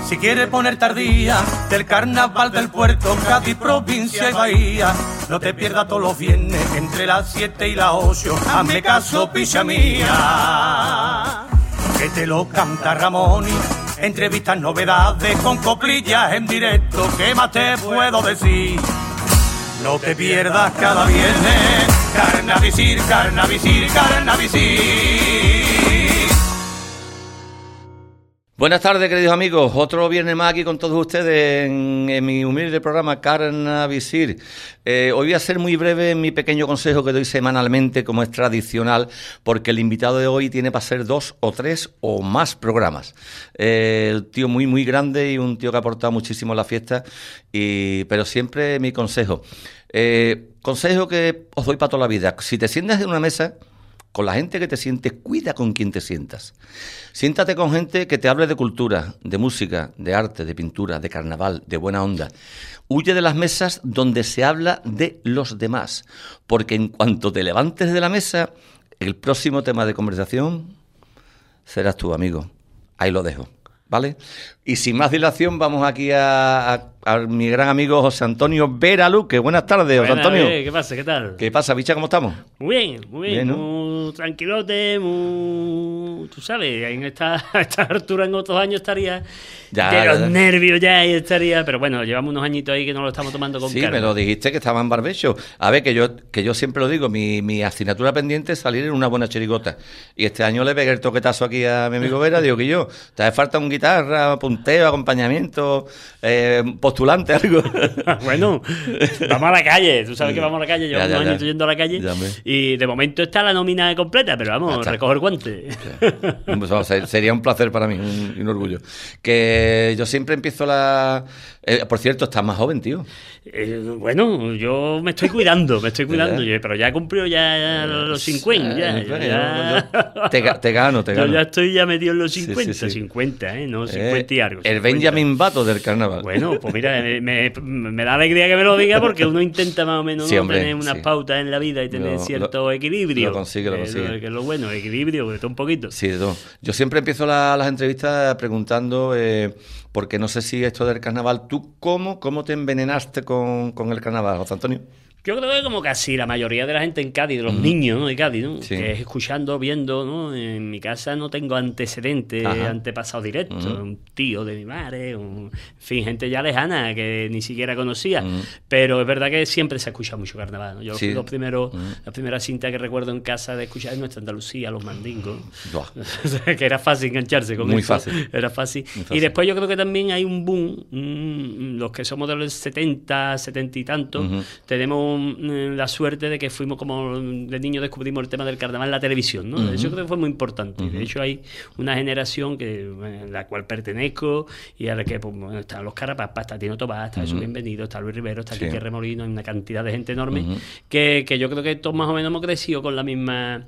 Si quieres poner tardía del carnaval del puerto, Cádiz, provincia y bahía, no te pierdas todos los viernes entre las 7 y las 8. Hazme caso, picha mía, que te lo canta Ramón. Entrevistas, novedades con coplillas en directo. ¿Qué más te puedo decir? No te pierdas cada viernes Carnavisir, Carnavisir, Carnavisir. Buenas tardes, queridos amigos. Otro viernes más aquí con todos ustedes en mi humilde programa Carnavisir. Hoy voy a ser muy breve en mi pequeño consejo que doy semanalmente, como es tradicional, porque el invitado de hoy tiene para ser 2 o 3 o más programas. El tío muy, muy grande y un tío que ha aportado muchísimo a la fiesta, pero siempre mi consejo. Consejo que os doy para toda la vida. Si te sientas en una mesa con la gente que te sientes, cuida con quien te sientas. Siéntate con gente que te hable de cultura, de música, de arte, de pintura, de carnaval, de buena onda. Huye de las mesas donde se habla de los demás, porque en cuanto te levantes de la mesa, el próximo tema de conversación serás tú, amigo. Ahí lo dejo, ¿vale? Y sin más dilación, vamos aquí a mi gran amigo José Antonio Vera Luque. Buenas tardes, José Antonio. ¿Qué pasa? ¿Qué tal? ¿Qué pasa, bicha? ¿Cómo estamos? Muy bien, muy bien. ¿no? Muy tranquilote, muy... Tú sabes, en esta altura en otros años estaría de los nervios ya y estaría... Pero bueno, llevamos unos añitos ahí que no lo estamos tomando con calma. Sí, me lo dijiste que estaba en barbecho. A ver, que yo siempre lo digo, mi asignatura pendiente es salir en una buena chirigota. Y este año le pegué el toquetazo aquí a mi amigo Vera, digo que te hace falta un guitarra, punteo, acompañamiento, postulante, algo. Bueno, vamos a la calle. Tú sabes que vamos a la calle, llevamos unos añitos yendo a la calle. Y de momento está la nómina completa, pero vamos, recoger guante. Pues vamos, sería un placer para mí, un orgullo. Que yo siempre empiezo por cierto, estás más joven, tío. Bueno, yo me estoy cuidando, pero ya he cumplido ya los 50. Te gano. Yo ya estoy metido en los 50, sí. 50, no 50 y algo. 50. El Benjamin Button del carnaval. Bueno, pues mira, me da alegría que me lo diga porque uno intenta más o menos tener unas pautas en la vida y tener cierto equilibrio. Lo consigue. Que es lo bueno, equilibrio, de todo un poquito. Sí, de todo. Yo siempre empiezo las entrevistas preguntando, porque no sé si esto del carnaval, ¿tú cómo te envenenaste con el carnaval, José Antonio? Yo creo que como casi la mayoría de la gente en Cádiz, de los niños, ¿no? De Cádiz, ¿no? Sí. Que es escuchando, viendo, ¿no? En mi casa no tengo antecedentes, antepasados directos, un tío de mi madre, en fin, gente ya lejana que ni siquiera conocía. Pero es verdad que siempre se ha escuchado mucho carnaval, ¿no? Yo la primera cinta que recuerdo en casa de escuchar es Nuestra Andalucía, Los Mandingos. Que era fácil engancharse con Muy eso. fácil. Era fácil. Y después yo creo que también hay un boom, los que somos de los 70 y tantos, tenemos la suerte de que fuimos como de niños descubrimos el tema del carnaval en la televisión, ¿no? Eso creo que fue muy importante. De hecho hay una generación en la cual pertenezco y a la que están los Carapapa, está Tino Tobás, está Jesús Bienvenido, está Luis Rivero, está Quique Remolino, hay una cantidad de gente enorme que yo creo que todos más o menos hemos crecido con el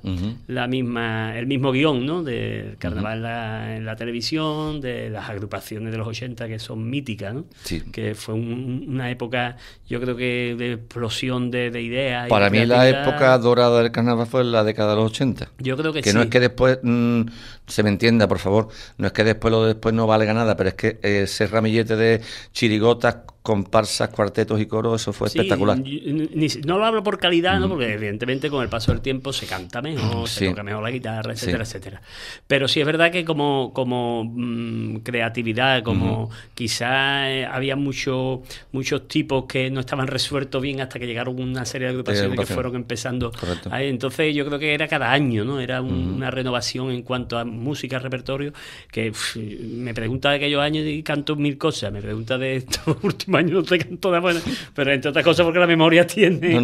mismo guión, ¿no? Del carnaval en la televisión, de las agrupaciones de los 80 que son míticas, ¿no? Sí. Que fue una época, yo creo que de explosión de ideas. Para mí la época dorada del carnaval fue la década de los 80. Yo creo que sí. Que no es que después, se me entienda, por favor, no es que después lo de después no valga nada, pero es que ese ramillete de chirigotas, comparsas, cuartetos y coros, eso fue espectacular. No lo hablo por calidad, ¿no? Porque evidentemente con el paso del tiempo se canta mejor, se toca mejor la guitarra, etcétera, etcétera. Pero sí es verdad que como creatividad, quizá había muchos tipos que no estaban resueltos bien hasta que llegaron una serie de agrupaciones que fueron empezando. Entonces yo creo que era cada año, ¿no? Era una renovación en cuanto a música, repertorio, que me pregunta de aquellos años y canto 1000 cosas, me pregunta de estos últimos años no te canto nada buena, pero entre otras cosas porque la memoria tiene...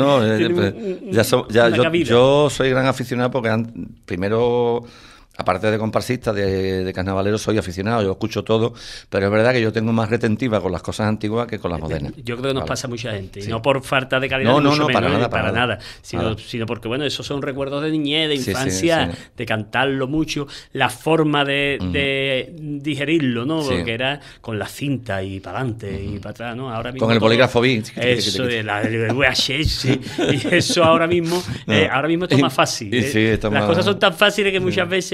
Yo soy gran aficionado porque primero... Aparte de comparsista, de carnavalero, soy aficionado, yo escucho todo, pero es verdad que yo tengo más retentiva con las cosas antiguas que con las modernas. Yo creo que nos pasa a mucha gente, y no por falta de calidad, para nada, sino porque, bueno, esos son recuerdos de niñez, de infancia, de cantarlo mucho, la forma de digerirlo, ¿no? Porque era con la cinta y para adelante y para atrás, ¿no? Ahora mismo con el bolígrafo B. Eso, el VHS, y eso ahora mismo es más fácil. Las cosas son tan fáciles que muchas veces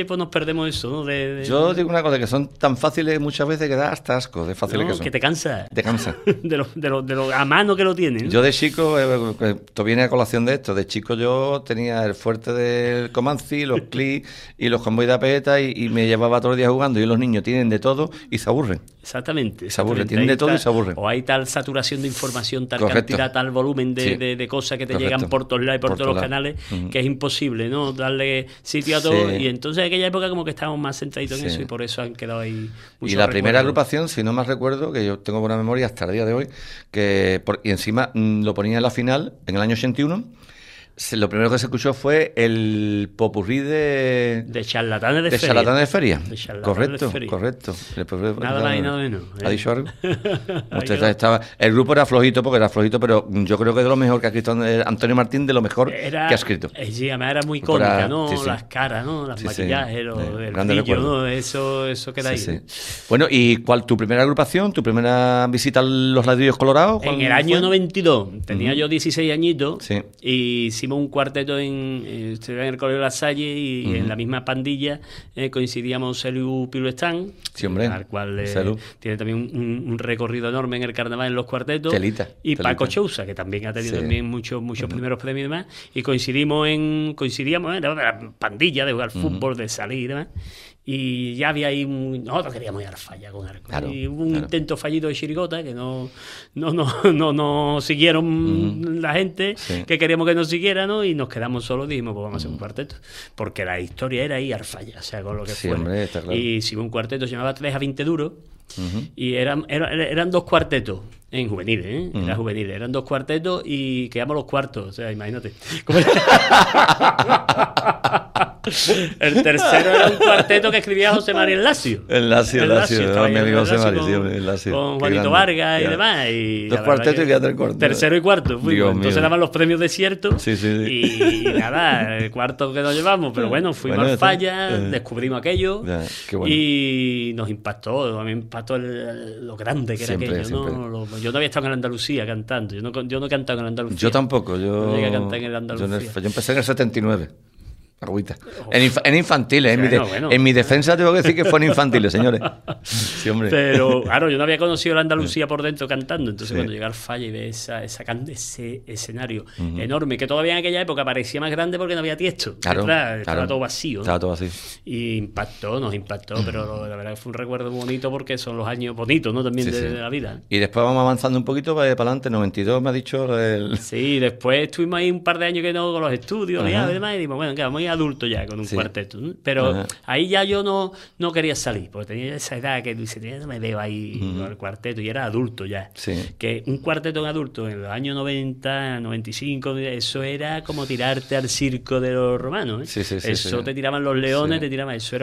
tiempo nos perdemos eso, ¿no? Yo digo una cosa, que son tan fáciles muchas veces que da hasta asco de fáciles que son. Que te cansa. Te cansa. de lo a mano que lo tienen, ¿no? Yo de chico, esto viene a colación de esto, de chico yo tenía el fuerte del Comanci, los clics y los convoy de apeta y me llevaba todo el día jugando, y los niños tienen de todo y se aburren. Exactamente. Se aburren, tienen de todo y se aburren. O hay tal saturación de información, tal Correcto. cantidad, tal volumen de cosas que te Correcto. llegan por todos lados y por todos los canales, que es imposible, ¿no? Darle sitio a todo. Y entonces en aquella época como que estábamos más centraditos en eso, y por eso han quedado ahí muchos Y la primera recuerdos. agrupación, si no más recuerdo, que yo tengo buena memoria hasta el día de hoy, y encima lo ponía en la final, en el año 81, lo primero que se escuchó fue el popurrí de charlatanes de feria. charlatanes de feria. De charlatanes Correcto, de feria. correcto. Nada más y nada menos. ¿Ha dicho algo? Ahí Estaba, el grupo era flojito, pero yo creo que de lo mejor que ha escrito Antonio Martín, de lo mejor que ha escrito. Sí, además era muy cómica, ¿no? Sí, sí. Las caras, ¿no? Las Sí, maquillajes, el grande brillo, recuerdo. ¿no? Eso queda ahí. Sí. Bueno, ¿y cuál tu primera agrupación, tu primera visita a los Ladrillos Colorados? En el año 92, tenía yo 16 añitos, Sí. y hicimos un cuarteto estuve en el Colegio La Salle, y en la misma pandilla coincidíamos Celu Piluestán, Sí, hombre. al cual Celu. tiene también un recorrido enorme en el carnaval, en los cuartetos. Telita. Paco Chousa, que también ha tenido también muchos primeros premios y demás, y coincidíamos, era una pandilla de jugar fútbol, de salir y demás. Y ya había ahí nosotros queríamos ir a Arfalla con arco. Claro, y hubo un intento fallido de chirigota que no siguieron la gente que queríamos que nos siguiera, ¿no? Y nos quedamos solos y dijimos, pues vamos a hacer un cuarteto. Porque la historia era ir a Arfalla, o sea, con lo que Sí, fuera. hombre, está claro. Y hicimos un cuarteto, se llamaba 3 a 20 duros. Y eran dos cuartetos en juveniles, ¿eh? Era juveniles, eran dos cuartetos y quedamos los cuartos, o sea, imagínate. El tercero era un cuarteto que escribía José María Lacio. El Lacio, estaba mi ahí amigo el José María, Lacio sí, el Lacio. con Qué Juanito grande. Vargas y Ya. demás. Y Dos la cuartetos verdad y quedaste el cuarto. Tercero y cuarto fuimos. Dios Entonces mío. daban los premios desiertos. Sí. Y nada, el cuarto que nos llevamos. Pero bueno, fuimos Bueno, al Falla, descubrimos aquello. Ya, qué bueno. Y nos impactó. A mí me impactó lo grande que Siempre, era aquello, siempre. ¿no? Yo no había estado en Andalucía cantando. Yo no he cantado en Andalucía. Yo tampoco, No llegué a cantar en el Andalucía. yo empecé en el 79. Agüita. En infantiles. Bueno. En mi defensa tengo que decir que fue en infantiles, señores. Sí, hombre. Pero claro, yo no había conocido la Andalucía por dentro cantando. Entonces cuando llegué al Falla y ve ese escenario enorme, que todavía en aquella época parecía más grande porque no había tiesto. Claro, Estaba todo vacío, ¿no? Estaba todo así. Y nos impactó, pero la verdad que fue un recuerdo muy bonito porque son los años bonitos, ¿no? También de la vida. Y después vamos avanzando un poquito para adelante. 92 me ha dicho el... Sí, después estuvimos ahí un par de años que no con los estudios y demás, y dijimos, bueno, que vamos a ir adultos ya con un cuarteto, ¿no? Pero ahí ya yo no quería salir, porque tenía esa edad que dice, no me veo ahí con el cuarteto, y era adulto ya. Sí. Que un cuarteto en adulto en los años 90, 95, eso era como tirarte al circo de los romanos, ¿eh? Sí, Eso te tiraban los leones, te tiraban, eso era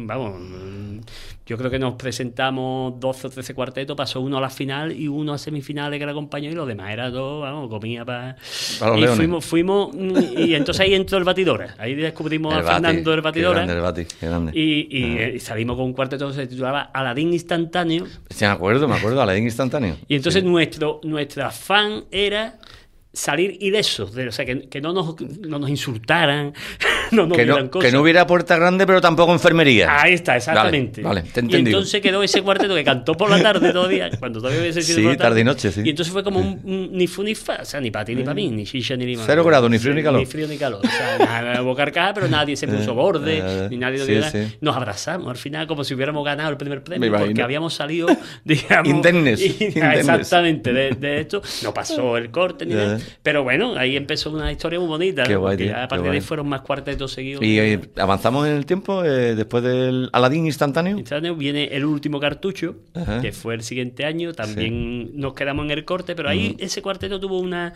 yo creo que nos presentamos 12 o 13 cuartetos, pasó uno a la final y uno a semifinales que la acompañó, y los demás era todo, comía para los y leones. fuimos, y entonces ahí entró el Batidora, ahí descubrimos a Fernando el Batidora. Qué grande, qué grande. Y salimos con un cuarteto que se titulaba Aladín Instantáneo. Sí, me acuerdo, Aladín Instantáneo. Y entonces nuestra afán era salir ilesos, o sea, que no nos insultaran, no nos dieran cosas. Que no hubiera puerta grande, pero tampoco enfermería. Ahí está, exactamente. Vale, te he y entendido. entonces quedó ese cuarteto que cantó por la tarde todavía, cuando todavía hubiese sido Sí, por la tarde y noche, sí. Y entonces fue como un ni fu ni fa, o sea, ni para ti ni para mí, ni chicha ni limón. 0 grados, ni frío ni calor. Ni frío ni calor. O sea, nada, hubo carcajada, pero nadie se puso borde, ni nadie sí, dio nada. sí. Nos abrazamos al final como si hubiéramos ganado el primer Me premio, imagino. porque habíamos salido, digamos... Indemnes. Exactamente, de esto. No pasó el corte ni nada. Pero bueno, ahí empezó una historia muy bonita, Qué ¿no? guay, Porque tío, ya a qué partir de ahí guay. fueron más cuartetos seguidos. Y avanzamos en el tiempo, después del Aladín Instantáneo. Instantáneo viene el último cartucho, Ajá. que fue el siguiente año. También nos quedamos en el corte, pero ahí ese cuarteto tuvo una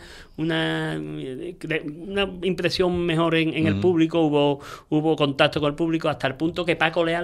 impresión mejor en el público. Hubo contacto con el público hasta el punto que Paco Leal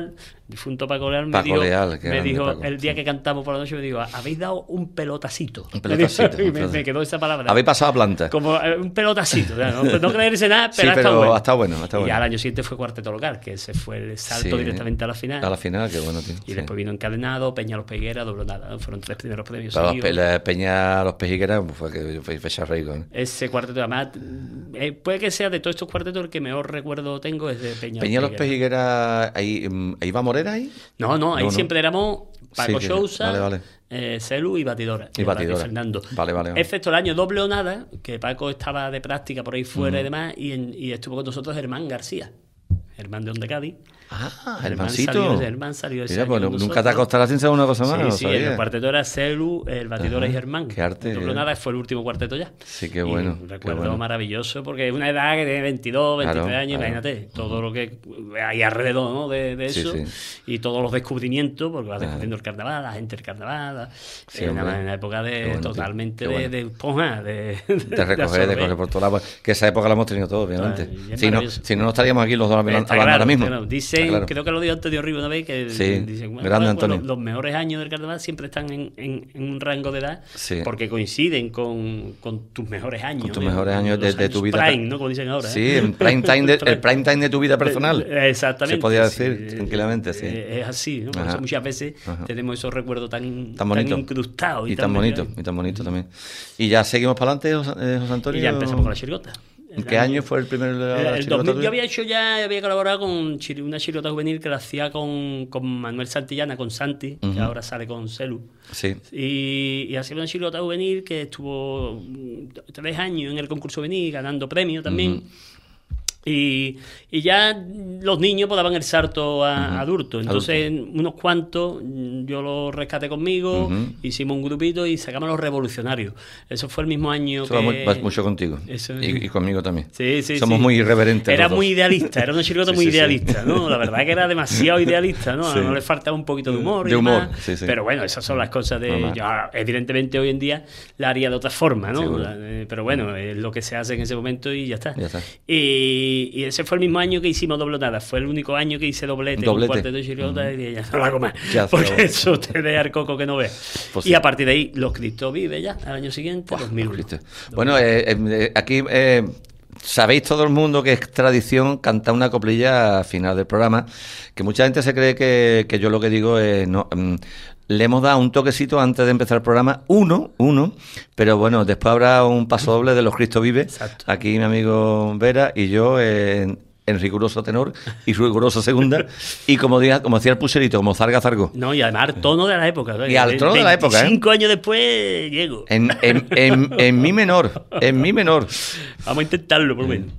difunto Paco Leal, me dijo Paco, el día que cantamos por la noche, me dijo, habéis dado un pelotacito. Un pelotacito. Y me quedó esa palabra. Habéis pasado a planta. Como un pelotacito, no creerse nada, pero, sí, pero ha estado bueno. Y al año siguiente fue Cuarteto Local, que ese fue el salto directamente a la final. A la final, qué bueno, tío. Y después vino Encadenado, Peña Los Pejigueras, Doble Nada. Fueron 3 primeros premios. Peña Los Pejigueras fue que fue fecha rico, ¿no? Ese cuarteto, además, puede que sea de todos estos cuartetos el que mejor recuerdo tengo es de Peña Los Pejigueras. ¿Ahí va Morera ahí? No, ahí siempre éramos Paco Sousa, vale. Celu y Batidora. Y Fernando. Vale. Excepto el año Doble o Nada, que Paco estaba de práctica por ahí fuera y demás, y estuvo con nosotros Germán García. Germán de Onde Cádiz. Germancito. Germán salió ese Mira, año pues nunca te acostarás sin saber una cosa más. Sí, el cuarteto era Celu, el Batidora y Germán. Qué arte. Doble Nada fue el último cuarteto ya. Sí, qué bueno. Un recuerdo maravilloso, porque es una edad que tiene 22, 23 años, imagínate, todo lo que hay alrededor, ¿no? de eso, y todos los descubrimientos, porque vas descubriendo el carnaval, la gente del carnaval, en una época totalmente de esponja, de recoger por todos lados, que esa época la hemos tenido todos, obviamente. Si no estaríamos aquí los dos hablando ahora mismo. Dicen, creo que lo dijo Antonio Río una vez, que dicen, grande Antonio. Los mejores años del carnaval siempre están en un rango de edad, porque coinciden con tus mejores años. Con tus mejores años de tu vida. Prime, ¿no? Como dicen ahora. Sí, el prime time de tu vida personal. Exactamente. Se podría decir tranquilamente, sí. Es así, ¿no? Por eso muchas veces tenemos esos recuerdos tan incrustados. Y tan bonitos también. Y ya seguimos para adelante, José Antonio. Y ya empezamos con la chirigota. ¿En qué año fue el primero de la el 2000 yo había colaborado con una chirigota juvenil que la hacía con Manuel Santillana, con Santi, que ahora sale con Celu. Sí. Y hacía una chirigota juvenil que estuvo 3 años en el concurso juvenil, ganando premios también. Y ya los niños pues daban el salto a adultos. Entonces, unos cuantos, yo los rescaté conmigo, hicimos un grupito y sacamos Los Revolucionarios. Eso fue el mismo año va mucho contigo. Y conmigo también. Sí, somos muy irreverentes. Era muy idealista, era una chirigota muy idealista, ¿no? La verdad que era demasiado idealista, ¿no? No le faltaba un poquito de humor. Pero bueno, esas son las cosas de... Yo, evidentemente hoy en día la haría de otra forma, ¿no? Pero bueno, es lo que se hace en ese momento y ya está. Y ese fue el mismo año que hicimos Doble Nada. Fue el único año que hice doblete. Un cuarteto de chirigota y ya no lo hago más. Porque eso te deja el coco que no ves. Y a partir de ahí, Los Cristos Vive ya, al año siguiente, 2001. Bueno, aquí... sabéis todo el mundo que es tradición cantar una coplilla al final del programa, que mucha gente se cree que yo lo que digo es... le hemos dado un toquecito antes de empezar el programa, uno, pero bueno, después habrá un paso doble de Los Cristos Vive. Exacto. Aquí mi amigo Vera y yo en riguroso tenor y riguroso segunda, y como decía el pucherito, como zarga zargo. No, y además al tono de la época, ¿no? Y al tono de la época, 5 años después llego. En mi menor. Vamos a intentarlo, por lo menos.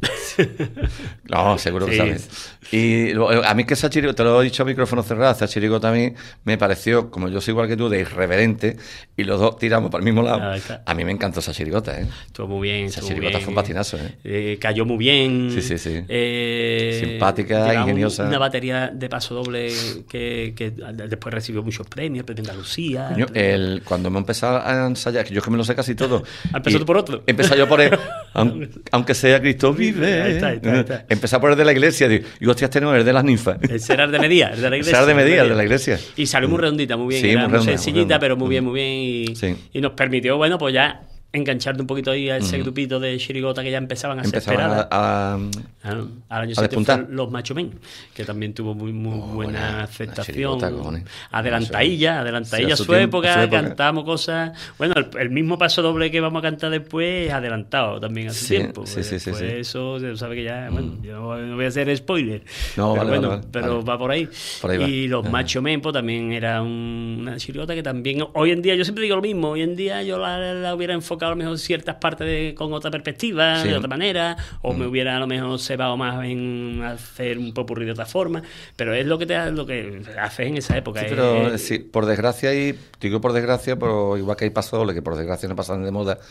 No, seguro que sabes. Y a mí que esa chirigota, te lo he dicho a micrófono cerrado, esa chirigota a mí me pareció, como yo soy igual que tú, de irreverente, y los dos tiramos para el mismo lado. A mí me encantó esa chirigota, ¿eh? Estuvo muy bien. Esa chirigota fue un patinazo, ¿eh? Cayó muy bien. Sí. Simpática, ingeniosa. Una batería de paso doble que después recibió muchos premios, el premio de Andalucía. Cuando me empezado a ensayar, que yo que me lo sé casi todo. ¿Empezó tú por otro? Empecé yo por aunque sea Cristo vive. Ahí está. Empecé por el de la iglesia. Digo, hostia, este no es el de las ninfas. Ese era el de Medía, el de la iglesia. Ese era el de la iglesia. Y salió muy redondita, muy bien. Sí, era muy sencillita, pero muy bien. Y nos permitió, bueno, pues ya engancharte un poquito ahí a ese grupito de chirigota que ya empezaban a ser esperadas. Al año siguiente fueron Los Macho Men, que también tuvo muy buena aceptación. Adelantadilla su época, cantamos cosas. Bueno, el mismo paso doble que vamos a cantar después es adelantado también hace tiempo. Sí. Eso, sabe que ya, bueno, yo no voy a hacer spoiler. No, pero va por ahí. Y Los Macho Men, pues también era una chirigota que también, hoy en día, yo siempre digo lo mismo, hoy en día yo la hubiera enfocado a lo mejor ciertas partes con otra perspectiva, de otra manera, o me hubiera a lo mejor cebado más en hacer un popurrí de otra forma, pero es lo que haces en esa época. Sí, pero por desgracia, y digo por desgracia, pero igual que hay paso doble, que por desgracia no pasan de moda,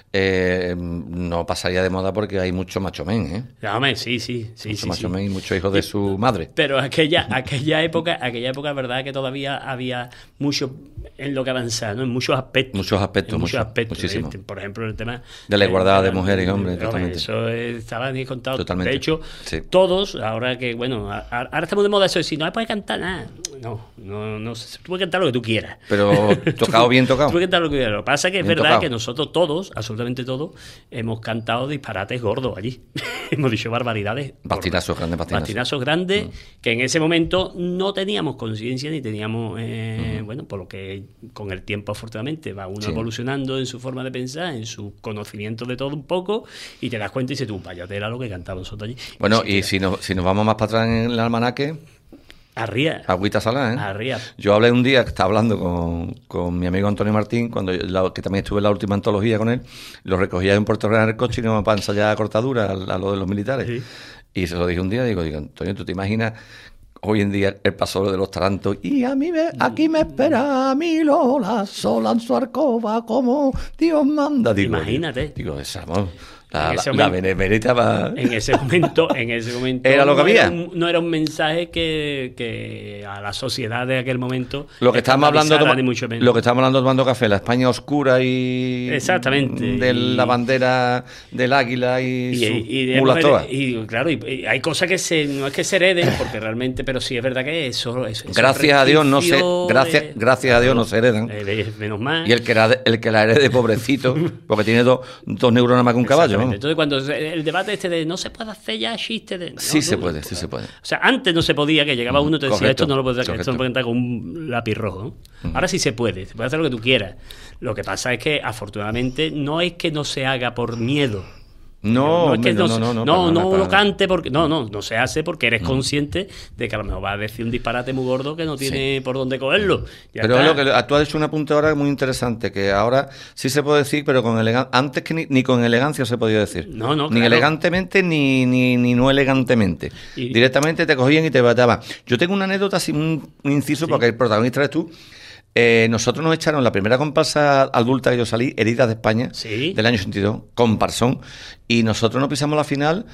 no pasaría de moda porque hay mucho macho men, ¿eh? Mucho macho men y muchos hijos de su madre. Pero aquella época, es verdad que todavía había mucho en lo que avanzar, ¿no? En muchos aspectos. Muchísimo. Por ejemplo, el tema de la igualdad de mujeres y hombres. Eso estaba ni contado. Totalmente. De hecho, todos, ahora que, bueno, ahora estamos de moda eso de si no puedes cantar nada. No, tú puedes cantar lo que tú quieras. Pero tocado bien tocado. Tú puedes cantar lo que quieras. Lo que pasa es que es Bien verdad tocado. que nosotros todos, absolutamente todos, hemos cantado disparates gordos allí. Hemos dicho barbaridades. Bastinazos, grandes bastinazos. Bastinazos grandes que en ese momento no teníamos conciencia ni teníamos, bueno, por lo que con el tiempo afortunadamente va uno Sí. evolucionando en su forma de pensar, en su conocimiento de todo un poco, y te das cuenta y dices tú, vaya tela lo que cantábamos nosotros allí. Bueno, Sí, y si nos vamos más para atrás en el almanaque, Arría. agüita salada, ¿eh? Arría. Yo hablé un día, que estaba hablando con mi amigo Antonio Martín, que también estuve en la última antología con él, lo recogía en Puerto Real en el coche y no para ensayar cortadura a lo de los militares. Sí. Y se lo dije un día, digo, Antonio, ¿tú te imaginas hoy en día el paso de los tarantos? Y aquí me espera mi Lola, sola en su alcoba, como Dios manda. Digo, Imagínate. Digo, esa, vamos, la En ese benemérita va... En ese momento Era lo que había. No era un mensaje que a la sociedad de aquel momento Lo que estábamos hablando, ni mucho menos. lo que estábamos hablando tomando café, la España oscura y Exactamente. de la bandera del águila y su mulatoa. Y claro, y hay cosas que no es que se hereden, porque realmente, pero sí es verdad que eso Gracias a Dios no se, gracias a Dios no se heredan. Menos mal. Y el que la herede, pobrecito, porque tiene dos neuronas más que un caballo. ¿no? Entonces, cuando el debate este de no se puede hacer ya chistes de... Sí se puede. O sea, antes no se podía, que llegaba uno y te decía, Correcto, esto no lo puedes hacer, correcto. esto no lo puedes cantar con un lápiz rojo, ¿no? Ahora sí se puede hacer lo que tú quieras. Lo que pasa es que, afortunadamente, no es que no se haga por miedo. No, es que no lo cante porque no se hace porque eres consciente de que a lo mejor va a decir un disparate muy gordo que no tiene por dónde cogerlo. Ya Pero está. es lo que tú has hecho un apunte ahora muy interesante, que ahora sí se puede decir, pero con elegancia. Antes que ni con elegancia se podía decir. No, Ni claro. elegantemente ni no elegantemente. Y- Directamente te cogían y te mataban. Yo tengo una anécdota, así un inciso, porque el protagonista eres tú. Nosotros nos echaron la primera comparsa adulta que yo salí, Heridas de España, Sí. del año 82, comparsón, y nosotros nos pisamos la final.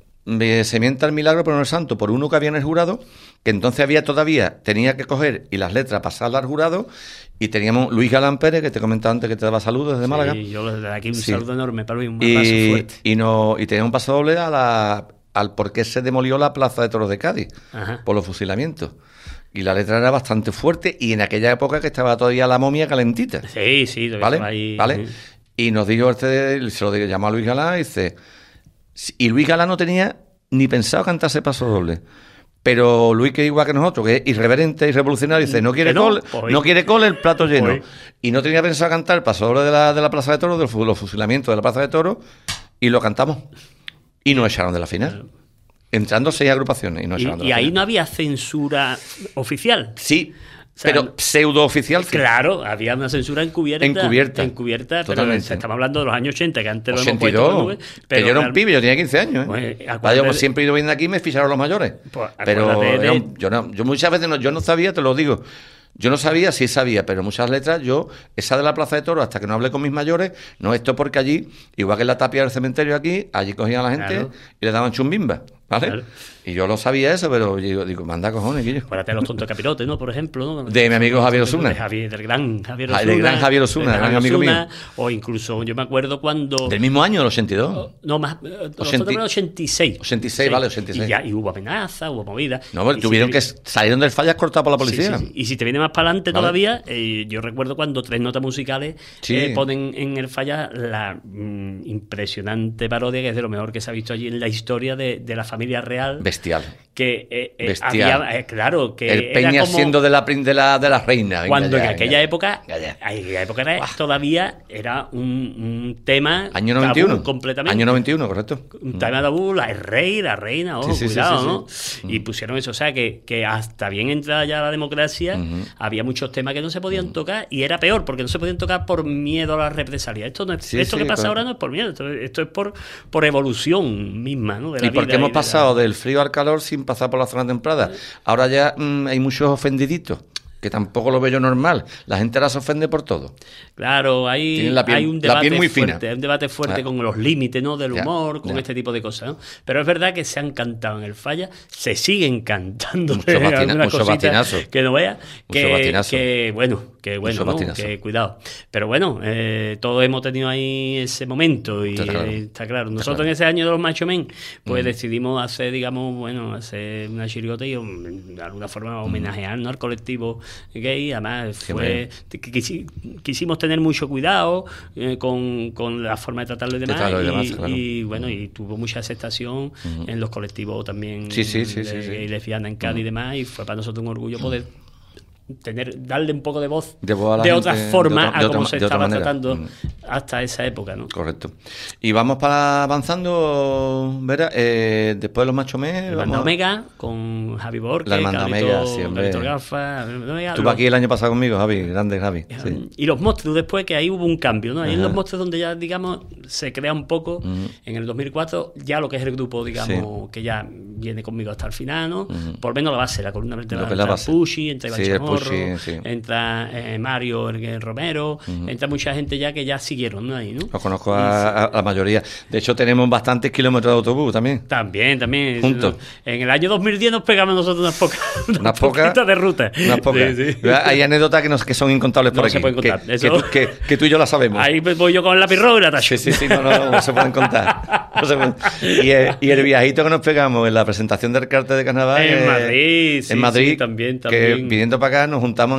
Se mienta el milagro, pero no el santo, por uno que había en el jurado, que entonces tenía que coger y las letras pasarlas al jurado, y teníamos Luis Galán Pérez, que te comentaba antes que te daba saludos desde Málaga. Sí, yo desde aquí un Sí. saludo enorme para Luis, un abrazo fuerte. Y tenía un paso doble al por qué se demolió la Plaza de Toros de Cádiz, Ajá. por los fusilamientos. Y la letra era bastante fuerte, y en aquella época que estaba todavía la momia calentita. Sí, todavía ¿Vale? estaba ahí. ¿Vale? Y nos dijo se lo llamó a Luis Galán y dice... Y Luis Galán no tenía ni pensado cantarse paso doble. Pero Luis, que es igual que nosotros, que es irreverente y revolucionario, dice, no quiere cole, el plato lleno. Pues. Y no tenía pensado cantar el paso doble de la Plaza de Toros, de los fusilamientos de la Plaza de Toros, y lo cantamos. Y nos echaron de la final. Entrando 6 agrupaciones y nos echaron de Y la ahí final. no había censura oficial. Sí, sea, pero pseudo-oficial. Sí. Claro, había una censura encubierta. Encubierta, pero Totalmente. estamos hablando de los años 80, que antes lo hemos 82, puesto. que yo era un pibe, yo tenía 15 años. ¿eh? Pues, Vaya, acuérdate yo siempre he ido viendo aquí y me ficharon los mayores. Pues, pero acuérdate de- yo muchas veces yo no sabía, te lo digo. Yo no sabía, sí sabía, pero muchas letras, esa de la Plaza de Toros, hasta que no hablé con mis mayores, no, esto porque allí, igual que en la tapia del cementerio aquí, allí cogían a la gente Claro. y le daban chumbimba, ¿vale? Claro. Y yo lo sabía eso, pero digo, manda cojones, Guillo. Acuérdate de los tontos capirotes, ¿no? Por ejemplo, ¿no? De mi amigo Javier Osuna. Del gran Javier Ah, Osuna. del gran Javier Osuna, del gran amigo mío. O incluso, yo me acuerdo cuando... Del mismo año, el 82. No, más... Nosotros en el 86. 86, vale, 86. Y hubo amenaza, hubo movida. No, pero Y tuvieron si que te- salieron del fallas cortadas por la policía. Sí. Y si te viene más para adelante Vale. todavía, yo recuerdo cuando Tres Notas Musicales Sí. ponen en el falla la impresionante parodia, que es de lo mejor que se ha visto allí en la historia de la familia real. Bestial. Que Bestial. había, claro, que El era Peña como siendo de la reina. Venga cuando ya, en venga aquella ya. época, Venga ya. en aquella época todavía era un tema Año tabú 91. completamente. Año 91, correcto. Un tema tabú, el rey, la reina, ojo, Sí, sí, cuidado, sí, ¿no? sí. Y pusieron eso, o sea, que hasta bien entrada ya la democracia, había muchos temas que no se podían tocar, y era peor, porque no se podían tocar por miedo a la represalia. Esto no es, Sí, esto sí, que pasa claro. ahora no es por miedo, esto es por evolución misma, ¿no? De la Y porque vida hemos de la- pasado del frío al calor sin pasar por la zona templada. Ahora ya hay muchos ofendiditos. que tampoco lo veo yo normal. La gente ahora se ofende por todo. Claro, hay un debate muy fuerte, hay un debate fuerte con los límites, ¿no? Del humor, con este tipo de cosas, ¿no? Pero es verdad que se han cantado en el Falla, se siguen cantando mucho batinazo. Que no veas, que bueno, ¿no? Que cuidado. Pero bueno, todos hemos tenido ahí ese momento y está claro. Nosotros en ese año de los Macho Men, pues decidimos hacer, hacer una chirigota y de alguna forma homenajearnos al colectivo gay. Además quisimos tener mucho cuidado con la forma de tratarlo y demás, y bueno, y tuvo mucha aceptación en los colectivos también gay y lesbiana en Cádiz y demás, y fue para nosotros un orgullo poder darle un poco de voz de otra forma a cómo se estaba tratando hasta esa época, ¿no? Correcto. Y vamos para avanzando, Vera, después de los Macho Men, el Banda Omega con Javi Borges, la Banda Omega, siempre. Estuvo aquí el año pasado conmigo, Javi, grande Javi. Sí. Y los Monstruos después, que ahí hubo un cambio, ¿no? Ahí en los Monstruos donde ya, digamos, se crea un poco, en el 2004, ya lo que es el grupo, digamos, que ya viene conmigo hasta el final, ¿no? Por lo menos la base, la columna vertebral, entra Pushi, entra Iván Chamorro, entra Mario el Romero, entra mucha gente ya que ya siguieron, ¿no? Ahí, ¿no? Los conozco a la mayoría. De hecho, tenemos bastantes kilómetros de autobús también. También. Juntos. En el año 2010 nos pegamos nosotros unas pocas de ruta. Unas pocas. Sí. Hay anécdotas que son incontables por aquí. No se pueden contar. Que tú y yo las sabemos. Ahí voy yo con la pirrógrafo. Sí, no se pueden contar. Y el viajito que nos pegamos en la presentación del cartel de carnaval en Madrid, sí, también. Que viniendo para acá nos juntamos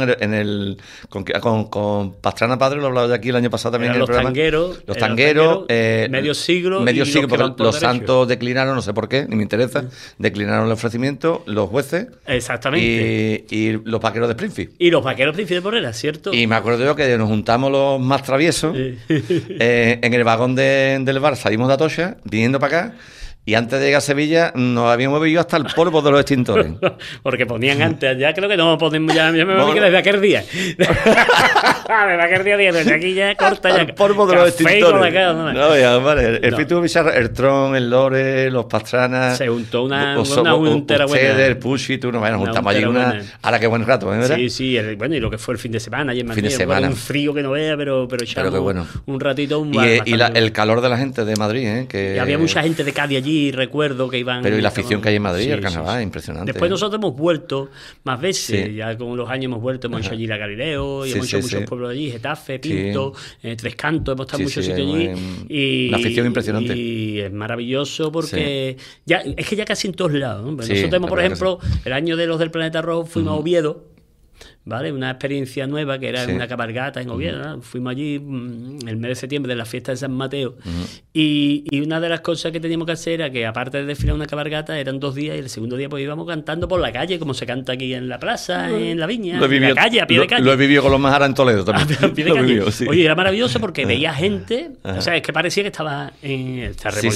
con Pastrana Padre, lo he hablado de aquí el año pasado también en el programa. Los tangueros, medio siglo, porque los santos declinaron, no sé por qué, ni me interesa, declinaron el ofrecimiento, los jueces. Exactamente. Y los vaqueros de Springfield. Y los vaqueros de Springfield de Porrera, ¿cierto? Y me acuerdo yo que nos juntamos los más traviesos en el vagón del bar, salimos de Atocha, viniendo para acá. Y antes de llegar a Sevilla nos habíamos bebido hasta el polvo de los extintores. Porque ponían antes, ya creo que no podemos, ya me voy que desde aquel día. Desde aquel día, desde aquí ya corta ya. El polvo de los extintores. El Espíritu Bizarro, el Tron, el Lore, los Pastranas. Se juntó una untera buena. El Pushi, tú, nos juntamos allí ahora qué buen rato, ¿verdad? Sí, y lo que fue el fin de semana allí en Madrid. Un frío que no vea, pero echamos un ratito. Y el calor de la gente de Madrid, Y había mucha gente de Cádiz allí. Recuerdo que iban... Pero y la afición que hay en Madrid, el carnaval, impresionante. Después nosotros hemos vuelto más veces, ya con los años hemos vuelto, hemos hecho allí la Galileo, y hemos hecho muchos pueblos allí, Getafe, Pinto, Tres Cantos, hemos estado en muchos sitios allí. Y la afición impresionante. Y es maravilloso porque es que ya casi en todos lados, ¿no? Nosotros tenemos, por ejemplo, el año de los del Planeta Rojo fuimos a Oviedo, ¿vale? Una experiencia nueva que era una cabalgata en Oviedo, ¿no? Fuimos allí el mes de septiembre de la fiesta de San Mateo y una de las cosas que teníamos que hacer era que aparte de desfilar una cabalgata eran 2 días y el segundo día pues íbamos cantando por la calle como se canta aquí en la plaza, en la viña, en la calle, a pie de calle. Lo he vivido con los Majaras en Toledo también. A pie de calle. Oye, era maravilloso porque veía gente, o sea, es que parecía que estaba en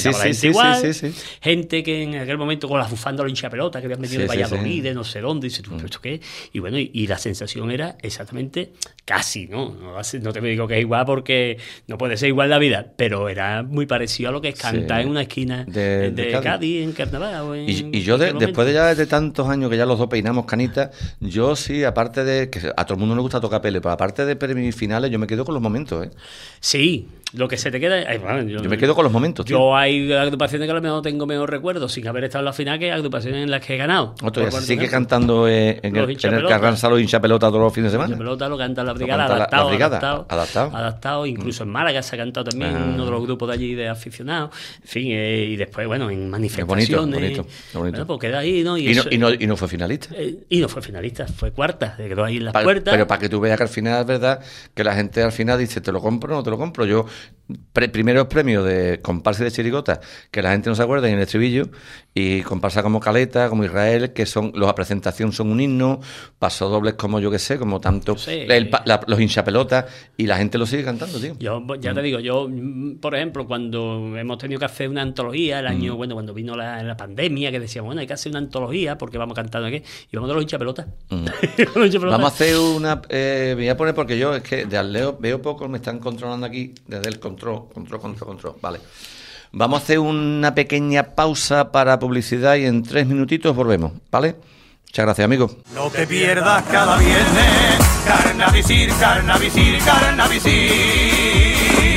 gente que en aquel momento con las bufandas, los hinchapelota que habían venido de Valladolid, de no sé dónde, y dice, ¿pero esto qué? Y bueno, y la sensación era exactamente casi, ¿no? No te digo que es igual porque no puede ser igual la vida, pero era muy parecido a lo que es cantar en una esquina de Cádiz, en carnaval. Y yo, después de ya de tantos años que ya los dos peinamos canitas, yo sí, aparte de que a todo el mundo le gusta tocar pele, pero aparte de semifinales, yo me quedo con los momentos, ¿eh? Sí. Lo que se te queda... yo me quedo con los momentos, tío. Yo hay agrupaciones que a lo mejor tengo mejor recuerdo sin haber estado en la final que agrupaciones en las que he ganado. Sigue cantando en el Carranza los hinchapelota todos los fines de semana. Hinchapelota lo canta la brigada, adaptado. Incluso en Málaga se ha cantado también uno de los grupos de allí de aficionados. En fin, y después, en manifestaciones. Bonito. Bueno, pues queda ahí, ¿no? Y no fue finalista. Y no fue finalista, fue cuarta. Se quedó ahí en las puertas. Pero para que tú veas que al final es verdad que la gente al final dice, ¿te lo compro o no te lo compro? Yo... primeros premios de comparsa de chirigota que la gente no se acuerda en el estribillo, y comparsa como Caleta, como Israel, que son los presentación son un himno, pasodobles como yo que sé, como tanto los hinchapelotas, y la gente lo sigue cantando, tío. Yo ya te digo, por ejemplo, cuando hemos tenido que hacer una antología el año, cuando vino la pandemia, que decíamos, hay que hacer una antología porque vamos cantando aquí, y vamos de los hinchapelotas. Vamos a hacer una voy a poner, porque yo es que de al leo veo poco, me están controlando aquí desde el control, vale. Vamos a hacer una pequeña pausa para publicidad y en 3 minutitos volvemos, ¿vale? Muchas gracias, amigo. No te pierdas cada viernes, Carnavisir, Carnavisir, Carnavisir.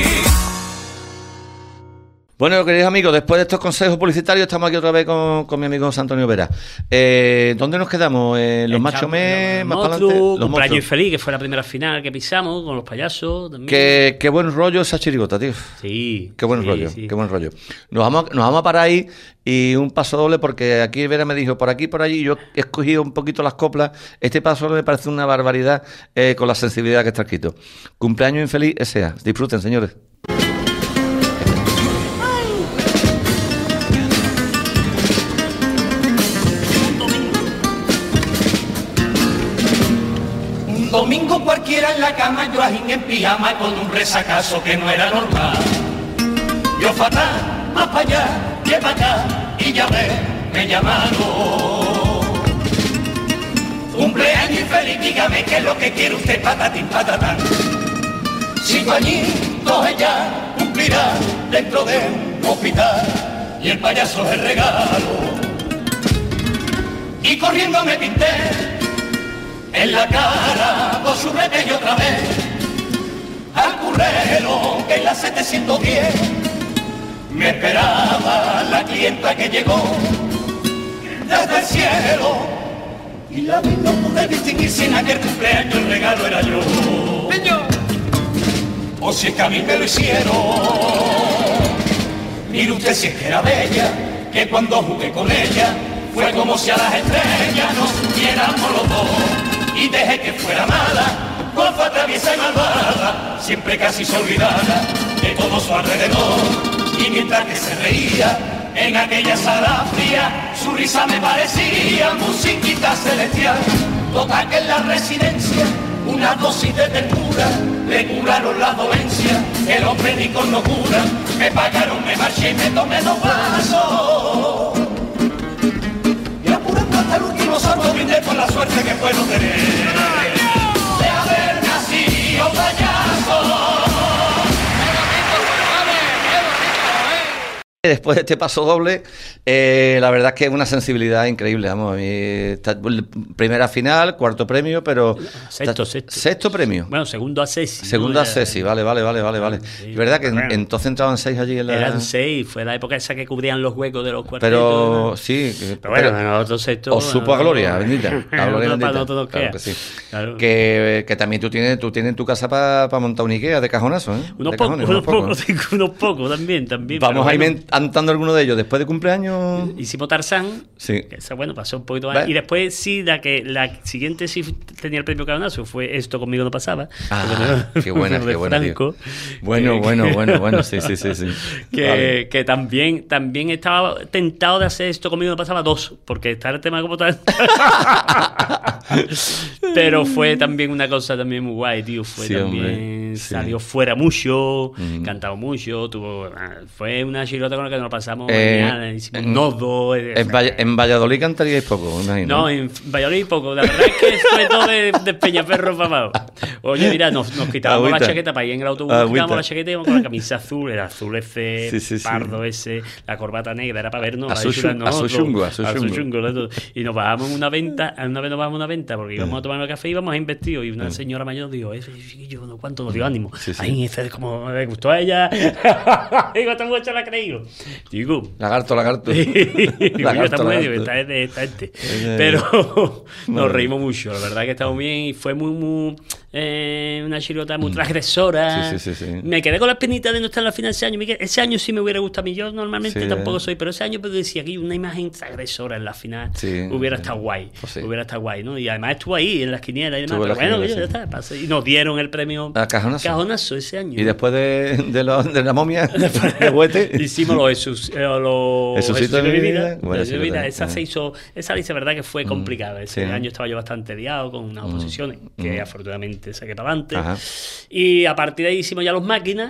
Bueno, queridos amigos, después de estos consejos publicitarios, estamos aquí otra vez con mi amigo José Antonio Vera. ¿Dónde nos quedamos? ¿Los Machomé? ¿Más para adelante? Los Cumpleaños Infeliz, que fue la primera final que pisamos con los payasos también. Qué buen rollo esa chirigota, tío. Sí. Qué buen rollo, sí. Qué buen rollo. Nos vamos a parar ahí y un paso doble, porque aquí Vera me dijo por aquí y por allí. Yo he escogido un poquito las coplas. Este paso doble me parece una barbaridad con la sensibilidad que está escrito. Cumpleaños Infeliz S.A. Disfruten, señores. Domingo cualquiera en la cama, yo ajín en pijama con un resacazo que no era normal. Yo fatal, más para allá, que para acá, y ya ves, me llamaron. Cumpleaños infeliz, dígame qué es lo que quiere usted, patatín, patatán. 5 añitos ella cumplirá dentro de un hospital, y el payaso es el regalo. Y corriendo me pinté en la cara, por su y otra vez, al currero que en la 710 me esperaba la clienta que llegó desde el cielo, y la vi no pude distinguir si en aquel cumpleaños el regalo era yo. ¡Niño! O si es que a mí me lo hicieron. Mire usted si es que era bella, que cuando jugué con ella fue como si a las estrellas nos viéramos los dos. Y dejé que fuera mala, golfa, traviesa y malvada, siempre casi se olvidara de todo su alrededor. Y mientras que se reía en aquella sala fría, su risa me parecía musiquita celestial. Total que en la residencia una dosis de ternura le curaron la dolencia que los médicos no curan. Me pagaron, me marché y me tomé 2 vasos. Hasta el último salto brindé por la suerte que puedo tener de haber nacido payaso. Después de este paso doble, la verdad es que es una sensibilidad increíble. Vamos, a mí primera final, cuarto premio, pero sexto premio. Bueno, segundo a Ceci. Segundo a Ceci, vale. Sí, Es verdad que entonces entraban 6 allí en la... Eran 6, fue la época esa que cubrían los huecos de los cuartetos. Pero sí, pero bueno, nosotros sexto. Os supo a gloria, bendita. A gloria bendita. Claro que sí. Claro. Que también tú tienes en tu casa para montar un Ikea de cajonazo, ¿eh? Unos pocos también. Vamos a inventando alguno de ellos. Después de cumpleaños hicimos Tarzán, sí. Que esa, bueno, pasó un poquito más. Y después sí, la siguiente sí tenía el premio cajonazo, fue Esto conmigo no pasaba. Qué buena, Franco, tío. Bueno, sí. Que también estaba tentado de hacer Esto conmigo no pasaba 2, porque está el tema como tal. Pero fue también una cosa también muy guay, tío. Fue también, salió fuera mucho, cantaba mucho, fue una chirota con la que nos pasamos genial, hicimos un nodo. En Valladolid cantaríais poco, imagino. No, en Valladolid poco. La verdad es que fue todo de Peñaperro para abajo. Oye, mira, nos quitábamos la chaqueta para ir en el autobús, nos quitábamos la chaqueta y íbamos con la camisa azul, el azul ese, pardo ese, la corbata negra, era para vernos. Azul chungo. Y nos bajamos en una venta, una vez nos bajamos a una venta porque íbamos a tomar un café y íbamos en vestido. Y una señora mayor dijo, yo ¿cuánto nos dio ánimo? Ahí, ese es como me gustó a ella. Digo, esta muchacha la ha creído. Digo, lagarto. Está medio, está este. Pero nos reímos mucho, la verdad que estamos bien y fue muy una chirigota muy transgresora. Sí. Me quedé con las penitas de no estar en la final ese año. Ese año sí me hubiera gustado a mí. Yo normalmente tampoco soy, pero ese año pues decía que una imagen transgresora en la final hubiera estado guay. Hubiera estado guay, ¿no? Y además estuvo ahí en las quinielas y demás. Pero bueno, ya está. Y nos dieron el premio Cajonazo ese año. Y después de la momia de Huete hicimos los Jesucito de mi vida. Esa se hizo, esa dice verdad que fue complicada. Ese año estaba yo bastante liado con unas oposiciones que afortunadamente saqué para adelante. Y a partir de ahí hicimos ya Los Máquinas,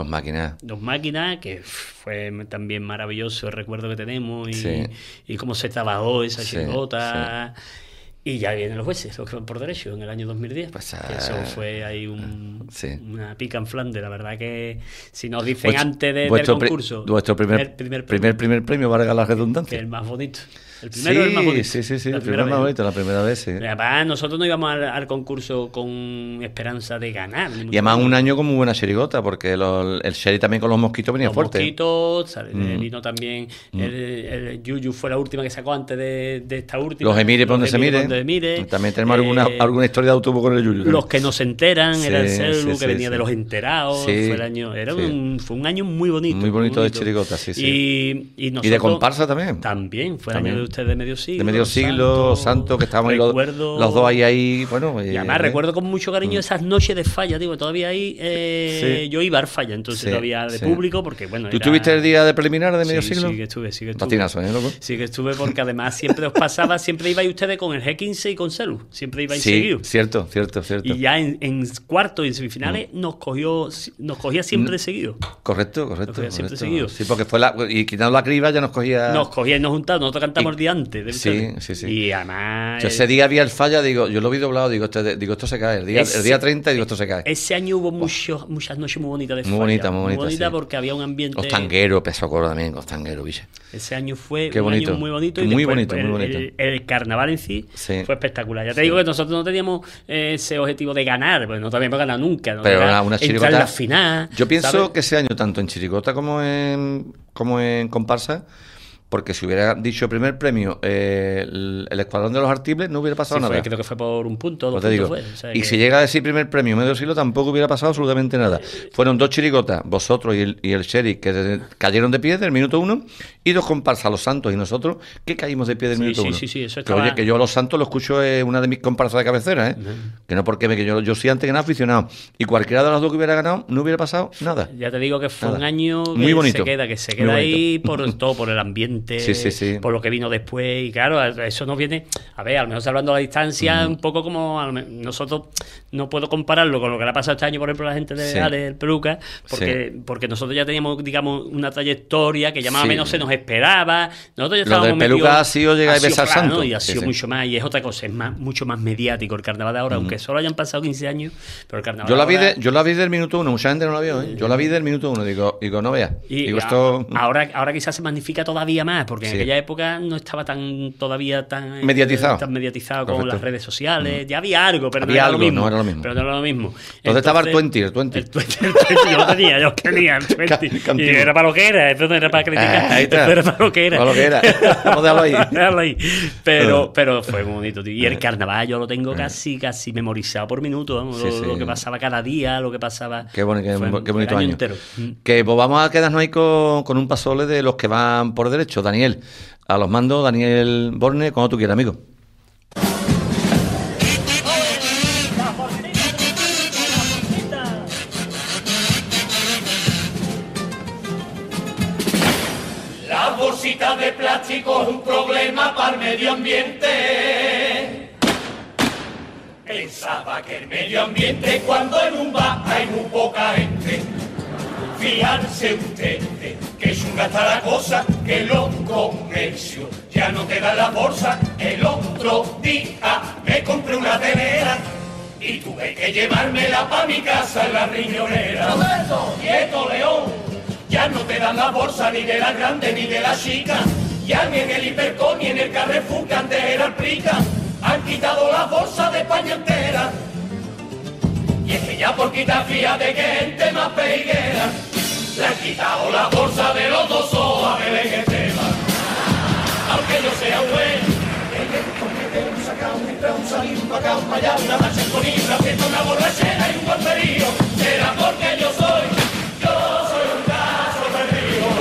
que fue también maravilloso el recuerdo que tenemos y cómo se trabajó esa chirigota. Y ya vienen Los Jueces, los que van por derecho, en el año 2010. Pues, eso fue ahí un Sí. Una pica en Flandes, la verdad que si nos dicen Vuestro- antes del vuestro concurso... Vuestro primer premio, valga la que redundancia. es el más bonito. El primero es el más bonito. Sí, el primero más bonito, la primera vez, sí. Además, nosotros no íbamos al concurso con esperanza de ganar. Y además un año con muy buena chirigota, porque el sherry también con los mosquitos venía los fuerte. Mosquitos, vino también el Yuyu, fue la última que sacó antes de esta última. Los Emires, por donde se mire. También tenemos alguna historia de autobús con el Yuyu. Los que no se enteran, era el Celu, que venía sí. de los enterados. Sí, fue el año, fue un año muy bonito. Muy bonito de chirigota, sí. Y nosotros, y de comparsa también. También, fue el año de ustedes de medio siglo. De medio siglo, Santo, que estábamos los dos ahí, bueno. Y además recuerdo con mucho cariño esas noches de Falla, digo, todavía ahí yo iba al Falla, entonces todavía de público, porque bueno. ¿Tú estuviste el día de preliminar de medio siglo? Sí, que estuve. Patinazo, loco? Sí, que estuve, porque además siempre os pasaba, siempre ibais ustedes con el G15 y con Celu, siempre ibais seguidos. Cierto. Y ya en cuartos y en semifinales nos cogía siempre seguido. Correcto. Siempre seguido. Sí, porque y quitando la criba ya nos cogía. Nos cogía y nos juntaba, nosotros cantamos el día antes. Sí. Y además. Ese día había el Falla, yo lo vi doblado, esto se cae. El día 30, esto se cae. Ese año hubo muchas noches muy bonitas de Falla. Muy bonita, sí. Porque había un ambiente. Costanguero, Peso Coro también, Costanguero, biche. Ese año fue Qué un bonito. año muy bonito. Y muy después, bonito, muy bonito. El carnaval en sí fue espectacular. Ya te digo que nosotros no teníamos ese objetivo de ganar, pues no también hemos ganado nunca. ¿No? Pero una chirigota. Entrar en la final. Yo pienso ¿sabes? que ese año, tanto en chirigota como en comparsa, porque si hubiera dicho primer premio el Escuadrón de los Artibles, no hubiera pasado nada. Creo que fue por un punto, pues 2 te puntos digo. fue. O sea, y si llega a decir primer premio medio siglo, tampoco hubiera pasado absolutamente nada. Fueron 2 chirigotas, vosotros y el Sherry, que cayeron de pie del minuto 1, y 2 comparsas, Los Santos y nosotros, que caímos de pie del minuto 1. Sí, eso estaba... Oye, que yo a Los Santos lo escucho una de mis comparsas de cabecera, que no porque yo soy antes que nada aficionado. Y cualquiera de los dos que hubiera ganado, no hubiera pasado nada. Ya te digo que fue un año muy bonito. que se queda ahí por todo, por el ambiente, por lo que vino después. Y claro, eso nos viene, a ver, al menos hablando a la distancia, un poco como nosotros, no puedo compararlo con lo que le ha pasado este año, por ejemplo, a la gente del Peluca, porque nosotros ya teníamos, digamos, una trayectoria que ya más o menos se nos esperaba. Nosotros ya estábamos lo del Peluca ha sido llegar y besar santo. ¿no? Y ha sido mucho más, y es otra cosa, es mucho más mediático el carnaval de ahora, aunque solo hayan pasado 15 años, pero el carnaval yo la vi del minuto 1, mucha gente no la vio, yo la vi del minuto 1, digo, no veas. Y esto... ahora quizás se magnifica todavía más, porque en aquella época no estaba todavía tan mediatizado con las redes sociales. Ya había algo, pero no era lo mismo. Pero no era lo mismo. Entonces estaba el 20. Yo lo tenía, yo tenía el 20. Y era para lo que era, esto no era para criticar. Esto era para lo que era. Para lo que era. Vamos a dejarlo ahí. Pero fue muy bonito, tío. Y el carnaval yo lo tengo casi memorizado por minuto, vamos, lo que pasaba cada día, lo que pasaba. Qué bonito año. Entero. Que pues vamos a quedarnos ahí con un pasole de los que van por derecho. Daniel, a los mandos, Daniel Borne, cuando tú quieras, amigo. La bolsita de plástico es un problema para el medio ambiente. Pensaba que el medio ambiente cuando en un bar hay muy poca gente. Fíjense ustedes que chunga está la cosa, que los comercios ya no te dan la bolsa. El otro día me compré una telera y tuve que llevármela pa' mi casa en la riñonera. ¡Quieto, León! Ya no te dan la bolsa ni de la grande ni de la chica. Ya ni en el Hipercor ni en el Carrefour, que antes era el Prica, han quitado la bolsa de España entera. Y es que ya por quitar fíjate que gente más peiguera, le han quitado la bolsa de los dos ojos a Belén Esteban. Aunque yo sea un güey, un sacado, un entrado, un salir, un pacao, un allá, una marcha en conillo, una fiesta, una borrachera y un guanterío. Será porque yo soy un caso perdido.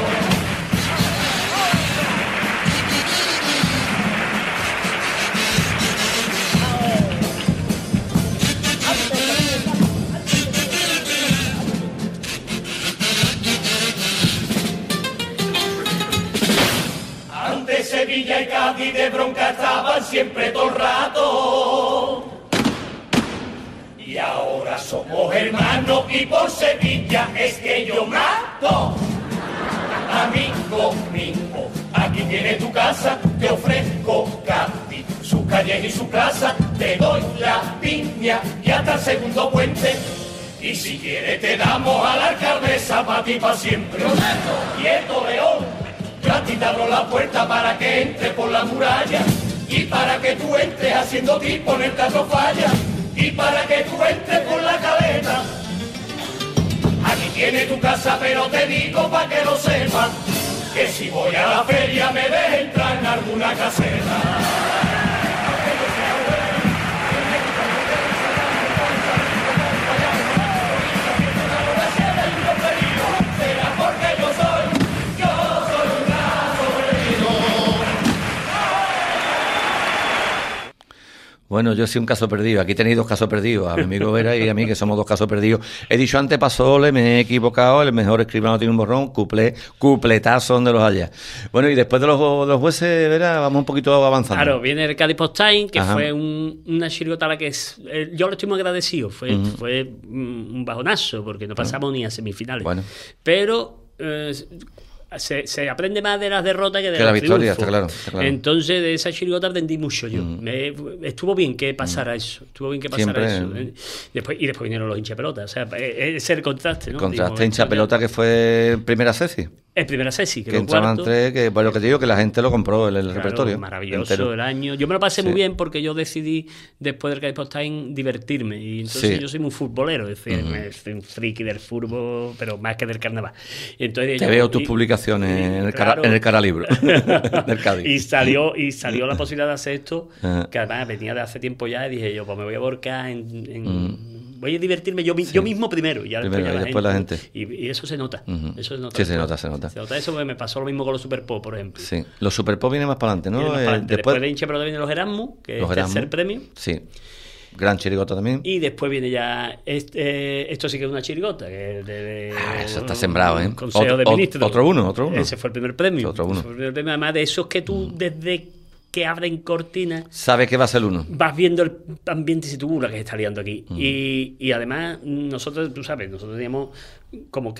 Antes Sevilla y Cádiz de bronca estaban siempre todo el rato. Y ahora somos hermanos y por Sevilla es que yo mato. Amigo mío, aquí tienes tu casa, te ofrezco Cádiz, sus calles y su plaza, te doy la piña y hasta el segundo puente. Y si quieres te damos a la alcaldesa pa' ti pa' siempre. Quieto, León, yo a ti te abro la puerta para que entres por la muralla. Y para que tú entres haciendo tipo en el Teatro Falla. Y para que tú entres por la caleta. Aquí tienes tu casa, pero te digo pa' que lo sepas, que si voy a la feria me dejes entrar en alguna caseta. Bueno, yo soy un caso perdido. Aquí tenéis dos casos perdidos, a mi amigo Vera y a mí, que somos dos casos perdidos. He dicho antes Pasole, me he equivocado, el mejor escribano tiene un borrón, cupletazo donde los haya. Bueno, y después de los jueces, Vera, vamos un poquito avanzando. Claro, viene el Cádiz Post Time, que fue una chirigota a la que yo le estoy muy agradecido. Fue un bajonazo, porque no pasamos ni a semifinales. Bueno. Pero se aprende más de las derrotas que de la los victoria, triunfos. está claro. Entonces, de esa chirigota aprendí mucho yo. Estuvo bien que pasara eso. Después vinieron los hinchapelotas. O sea, es el contraste, ¿no? Contraste hinchapelota, que fue primera Ceci. Es primera Ceci, que entraban tres, que por lo que te digo, que la gente lo compró el repertorio. Maravilloso entero. El año. Yo me lo pasé muy bien porque yo decidí, después del Cádiz Post Time, divertirme. Y entonces yo soy muy futbolero, es decir, soy un friki del fútbol, pero más que del carnaval. Y entonces te veo tus publicaciones en el Caralibro del Cádiz. Y salió la posibilidad de hacer esto, que además venía de hace tiempo ya, y dije yo, pues me voy a volcar voy a divertirme yo mismo primero, y después la gente. Y eso se nota. Eso se nota. Sí, se nota. Se nota eso, porque me pasó lo mismo con los Super Pop, por ejemplo. Sí, los Super Pop vienen más para adelante, ¿no? Después de Hincha, pero vienen los Erasmus, que es el tercer premio. Sí. Gran chirigota también. Y después viene ya esto sí que es una chirigota, que eso está sembrado, ¿eh? Consejo de Ministros. Otro uno. Ese fue el primer premio. Otro uno. Además de esos que tú desde que abren cortinas, sabe que va a ser uno. Vas viendo el ambiente y tú, la que está liando aquí. Y además, nosotros teníamos como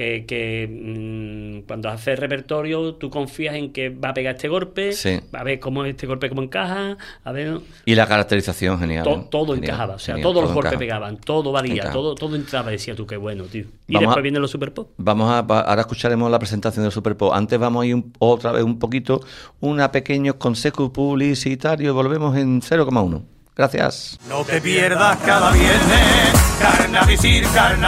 que cuando haces repertorio, tú confías en que va a pegar este golpe, a ver cómo este golpe cómo encaja, a ver. Y la caracterización, genial. Todo genial, encajaba, o sea, genial, todos los golpes pegaban, todo valía, todo entraba, decía tú, qué bueno, tío. Y después vienen los Super Pop. Ahora escucharemos la presentación del Super Pop. Antes vamos a ir otra vez un poquito, pequeños consejos publicitarios. Volvemos en 0,1. Gracias. No te pierdas cada viernes Carnavisir.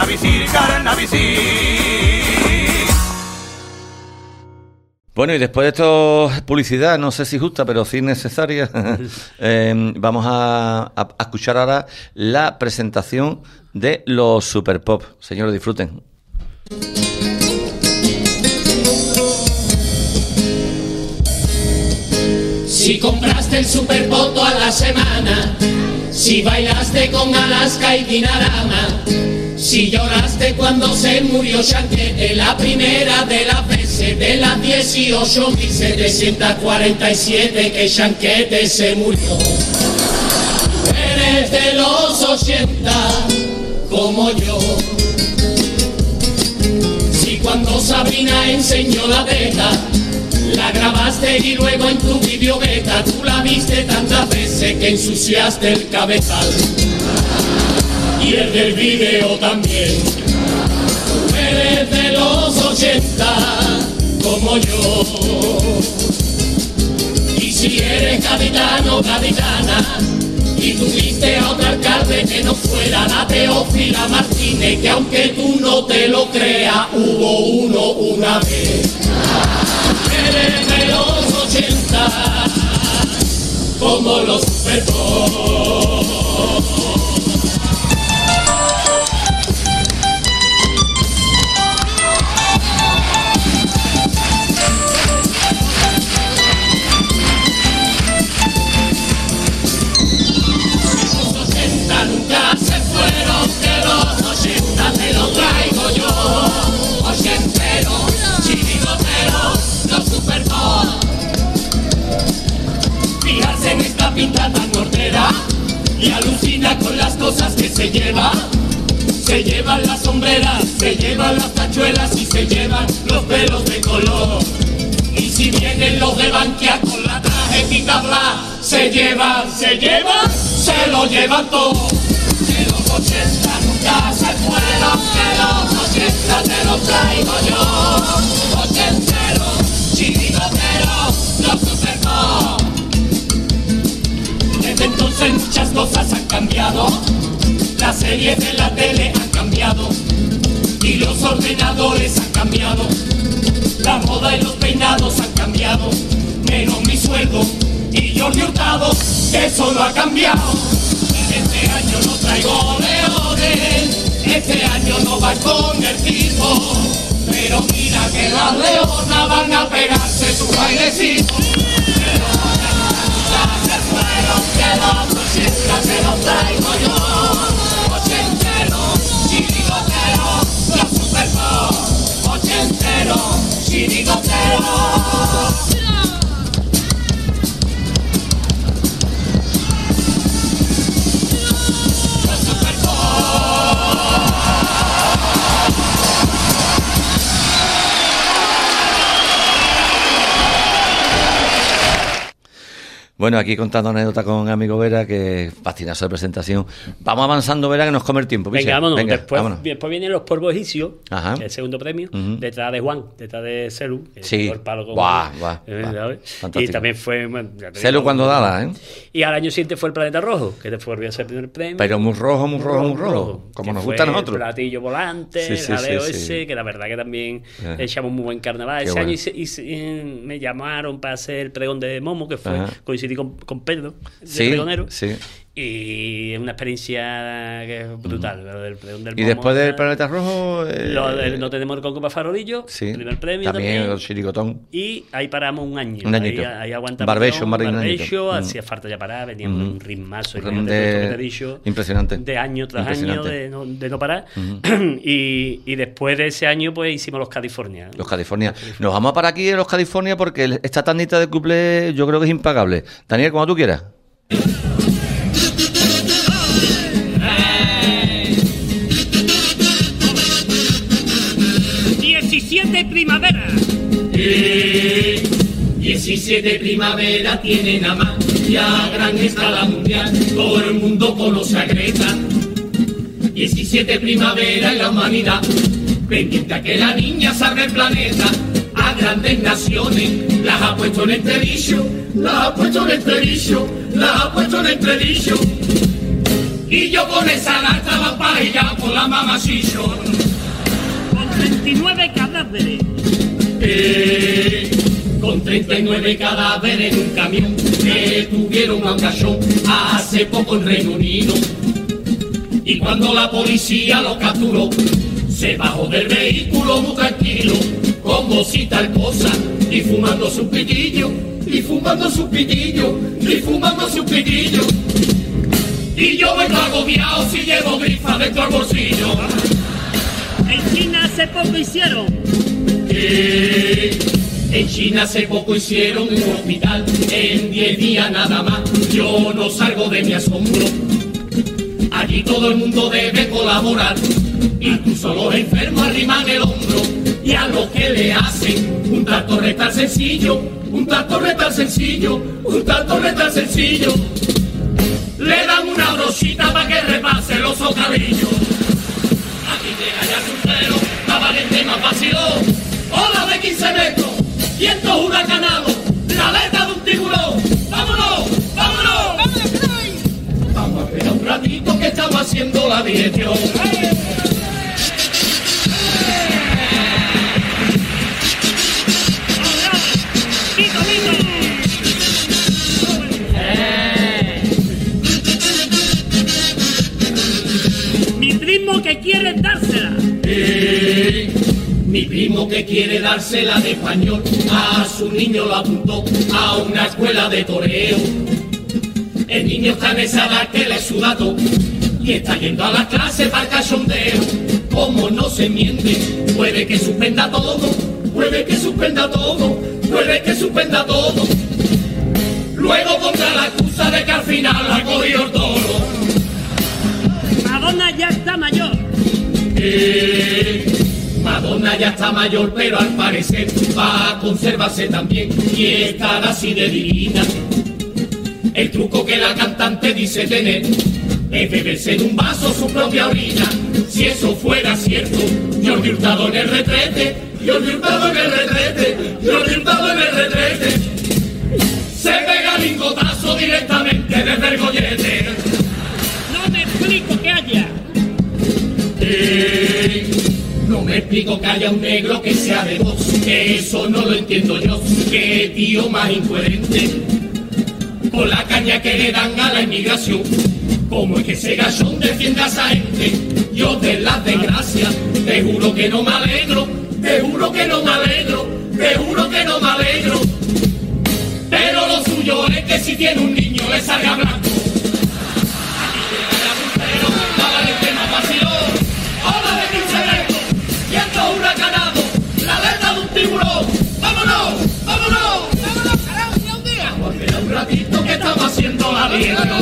Bueno, y después de esto, publicidad, no sé si justa, pero sí necesaria, vamos a escuchar ahora la presentación de los Super Pop. Señores, disfruten. Si compraste el Super Pop toda la semana, si bailaste con Alaska y Dinarama, si lloraste cuando se murió Chanquete, la primera de las veces de las 18.747 que Chanquete se murió. Eres de los 80 como yo. Si cuando Sabrina enseñó la beta, la grabaste y luego en tu videobeta tú la viste tantas veces que ensuciaste el cabezal. Y el del video también. Tú eres de los 80 como yo. Y si eres gaditano o gaditana y tuviste a otro alcalde que no fuera la Teófila Martínez, que aunque tú no te lo creas, hubo uno una vez. Eres de los 80 como los Super Pop. Nunca se fueron, que los 80 te lo traigo yo. Ochentero, chirigotero, los Super Pop. Fijarse en esta pinta tan hortera y alucina con las cosas que se lleva. Se llevan las sombreras, se llevan las tachuelas y se llevan los pelos de color. Y si vienen los de Bankia con la tarjetita bla, se lo llevan todo. De los 80 nunca se fueron. peinadores han cambiado, la moda y los peinados han cambiado, menos mi sueldo y Jordi Hurtado, que eso no ha cambiado. Este año no traigo leones, este año no va con el tipo, pero mira que las leonas van a pegarse su bailecito. Se fueron, que los 80 se los traigo yo, ochenteros, chirigoteros, los superpop, ochenteros, chirigoteros. Bueno, aquí contando anécdotas con amigo Vera, que fascinazo de presentación. Vamos avanzando, Vera, que nos come el tiempo. Venga, vámonos. Venga, Después vámonos. vienen los polvos egipcios, Ajá. el segundo premio, detrás de Juan, detrás de Celu. Que Sí. dio el palo con Guau. ¿sabes? Fantástico. Y también fue... bueno, ya te Celu digo, cuando dala, ¿eh? Y al año siguiente fue el Planeta Rojo, que después volvió a ser el primer premio. Pero muy rojo, muy rojo, muy rojo. Como que nos fue gusta a nosotros. El platillo volante, Sí, sí, el jaleo sí, ese, sí. que la verdad que también Ajá. echamos muy buen carnaval. Qué Ese bueno. año me llamaron para hacer el pregón de Momo, que fue Ajá. coincidí con Pedro, de Sí, pregonero. sí. Y es una experiencia que es brutal. Lo del pregón del Y Momo, después del era- Planeta Rojo... No tenemos el Conco para Farolillo, sí. primer premio También también. el chirigotón. Y ahí paramos un año. Un añito. Ahí aguantamos. Barbecho, un añito. Hacía falta ya parar, veníamos en un ritmazo. Impresionante. De año tras año Impresionante. de no parar. Y después de ese año, pues hicimos los California. Los California. Nos vamos a parar aquí en los California porque esta tandita de cuplé yo creo que es impagable. Daniel, como tú quieras. 17 primavera. 17 primavera tiene nada más, y a gran escala mundial, todo el mundo conoce a Greta. 17 primavera en la humanidad, pendiente a que la niña salve el planeta. A grandes naciones las ha puesto en entredicho, las ha puesto en entredicho, las ha puesto en entredicho. Y yo con esa lata va para allá por la mamacillo. Con 39 cadáveres. Con 39 cadáveres en un camión que tuvieron a un cachón hace poco en Reino Unido. Y cuando la policía lo capturó, se bajó del vehículo muy tranquilo, con bolsita al cosa, y fumando su pitillo, y fumando su pitillo, y fumando su pitillo. Y yo vengo agobiado si llevo grifa dentro del bolsillo. En China hace poco hicieron. En China hace poco hicieron un hospital, en 10 días nada más, yo no salgo de mi asombro. Allí todo el mundo debe colaborar, incluso los enfermos arriman el hombro. Y a los que le hacen un trato retal sencillo, un trato retal sencillo, un trato retal sencillo, le dan una brochita para que repase los socadillos. Aquí llega ya su pelo, la valiente más vaciló. Ola de 15 metros, vientos huracanados, la aleta de un tiburón. ¡Vámonos! ¡Vámonos! Vamos a esperar un ratito que estamos haciendo la dirección. Mi primo que quiere dársela. Mi primo que quiere dársela de español, a su niño lo apuntó a una escuela de toreo. El niño está en esa edad que le suda todo y está yendo a las clases para el cachondeo. Como no se miente, puede que suspenda todo, puede que suspenda todo, puede que suspenda todo. Luego contra la excusa de que al final la cogió el toro. Madonna ya está mayor. Madonna ya está mayor, pero al parecer va a conservarse también y estar así de divina. El truco que la cantante dice tener es beberse en un vaso su propia orina. Si eso fuera cierto, Jordi Hurtado en el retrete, Jordi Hurtado en el retrete, Jordi Hurtado en el retrete, se pega lingotazo directamente desde el gollete. No me explico que haya. No me explico que haya un negro que sea de Vox, que eso no lo entiendo yo. Qué tío más incoherente, con la caña que le dan a la inmigración. ¿Cómo es que ese gachón defiende a esa gente? Yo de las desgracias, te juro que no me alegro, te juro que no me alegro, te juro que no me alegro. Pero lo suyo es que si tiene un niño le salga blanco. ¡Hola de Cristo! ¡Y esto es huracanado! ¡La alerta de un tiburón! ¡Vámonos! ¡Vámonos! ¡Vámonos, carajo! ¡Ya un día! Porque era un ratito que estaba haciendo la vida.